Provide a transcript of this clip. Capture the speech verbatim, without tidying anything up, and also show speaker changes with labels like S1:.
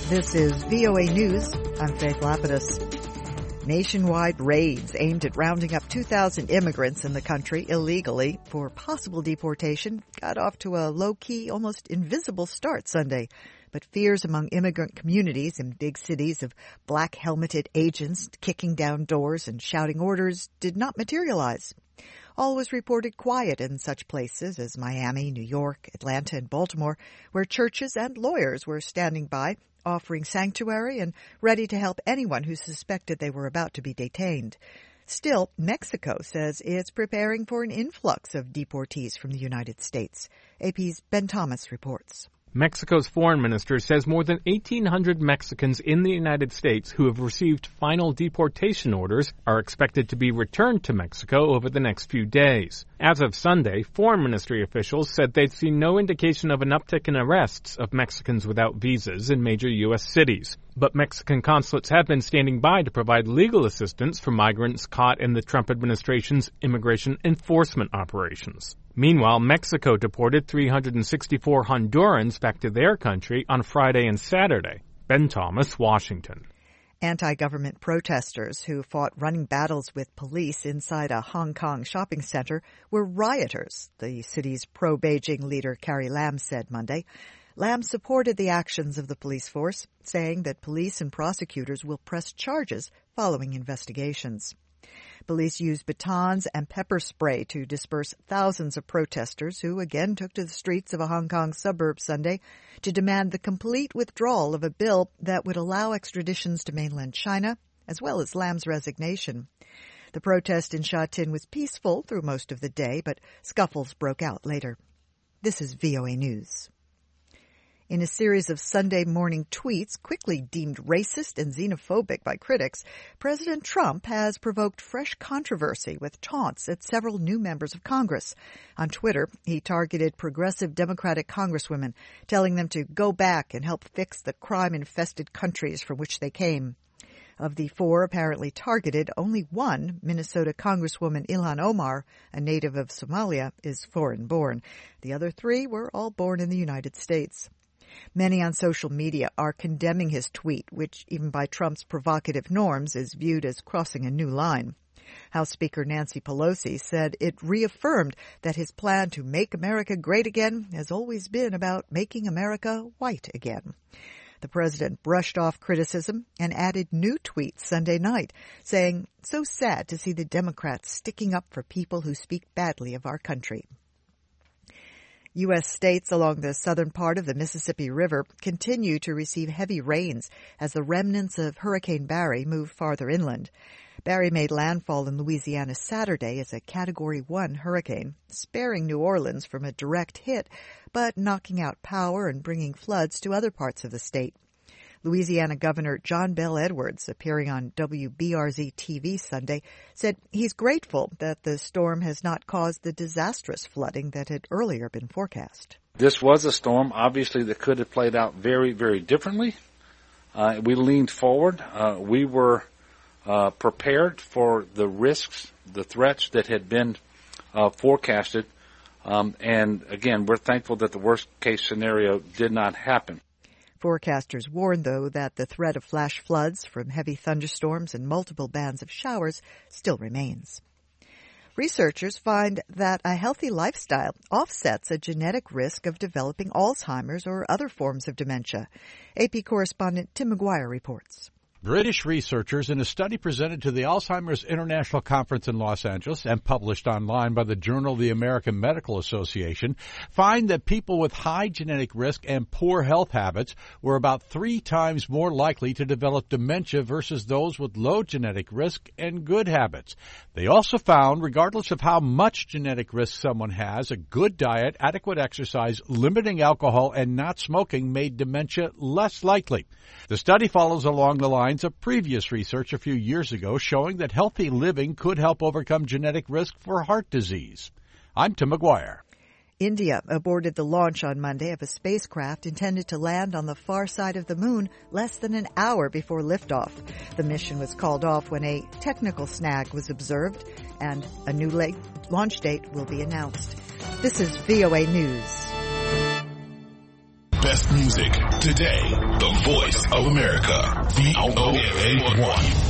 S1: This is V O A News. I'm Faith Lapidus. Nationwide raids aimed at rounding up two thousand immigrants in the country illegally for possible deportation got off to a low-key, almost invisible start Sunday. But fears among immigrant communities in big cities of black-helmeted agents kicking down doors and shouting orders did not materialize. All was reported quiet in such places as Miami, New York, Atlanta, and Baltimore, where churches and lawyers were standing by, offering sanctuary and ready to help anyone who suspected they were about to be detained. Still, Mexico says it's preparing for an influx of deportees from the United States. A P's Ben Thomas reports.
S2: Mexico's foreign minister says more than eighteen hundred Mexicans in the United States who have received final deportation orders are expected to be returned to Mexico over the next few days. As of Sunday, foreign ministry officials said they'd seen no indication of an uptick in arrests of Mexicans without visas in major U S cities. But Mexican consulates have been standing by to provide legal assistance for migrants caught in the Trump administration's immigration enforcement operations. Meanwhile, Mexico deported three hundred sixty-four Hondurans back to their country on Friday and Saturday. Ben Thomas, Washington.
S1: Anti-government protesters who fought running battles with police inside a Hong Kong shopping center were rioters, the city's pro-Beijing leader Carrie Lam said Monday. Lam supported the actions of the police force, saying that police and prosecutors will press charges following investigations. Police used batons and pepper spray to disperse thousands of protesters who again took to the streets of a Hong Kong suburb Sunday to demand the complete withdrawal of a bill that would allow extraditions to mainland China, as well as Lam's resignation. The protest in Sha Tin was peaceful through most of the day, but scuffles broke out later. This is V O A News. In a series of Sunday morning tweets quickly deemed racist and xenophobic by critics, President Trump has provoked fresh controversy with taunts at several new members of Congress. On Twitter, he targeted progressive Democratic congresswomen, telling them to go back and help fix the crime-infested countries from which they came. Of the four apparently targeted, only one, Minnesota Congresswoman Ilhan Omar, a native of Somalia, is foreign-born. The other three were all born in the United States. Many on social media are condemning his tweet, which, even by Trump's provocative norms, is viewed as crossing a new line. House Speaker Nancy Pelosi said it reaffirmed that his plan to make America great again has always been about making America white again. The president brushed off criticism and added new tweets Sunday night, saying, "So sad to see the Democrats sticking up for people who speak badly of our country." U S states along the southern part of the Mississippi River continue to receive heavy rains as the remnants of Hurricane Barry move farther inland. Barry made landfall in Louisiana Saturday as a Category one hurricane, sparing New Orleans from a direct hit, but knocking out power and bringing floods to other parts of the state. Louisiana Governor John Bel Edwards, appearing on W B R Z T V Sunday, said he's grateful that the storm has not caused the disastrous flooding that had earlier been forecast.
S3: This was a storm, obviously, that could have played out very, very differently. Uh, we leaned forward. Uh, we were uh, prepared for the risks, the threats that had been uh, forecasted. Um, and, again, we're thankful that the worst-case scenario did not happen.
S1: Forecasters warn, though, that the threat of flash floods from heavy thunderstorms and multiple bands of showers still remains. Researchers find that a healthy lifestyle offsets a genetic risk of developing Alzheimer's or other forms of dementia. A P correspondent Tim McGuire reports.
S4: British researchers in a study presented to the Alzheimer's International Conference in Los Angeles and published online by the journal The American Medical Association find that people with high genetic risk and poor health habits were about three times more likely to develop dementia versus those with low genetic risk and good habits. They also found, regardless of how much genetic risk someone has, a good diet, adequate exercise, limiting alcohol, and not smoking made dementia less likely. The study follows along the lines of previous research a few years ago showing that healthy living could help overcome genetic risk for heart disease. I'm Tim McGuire.
S1: India aborted the launch on Monday of a spacecraft intended to land on the far side of the moon less than an hour before liftoff. The mission was called off when a technical snag was observed, and a new launch date will be announced. This is V O A News.
S5: best music. Today, the voice of America. V O A one.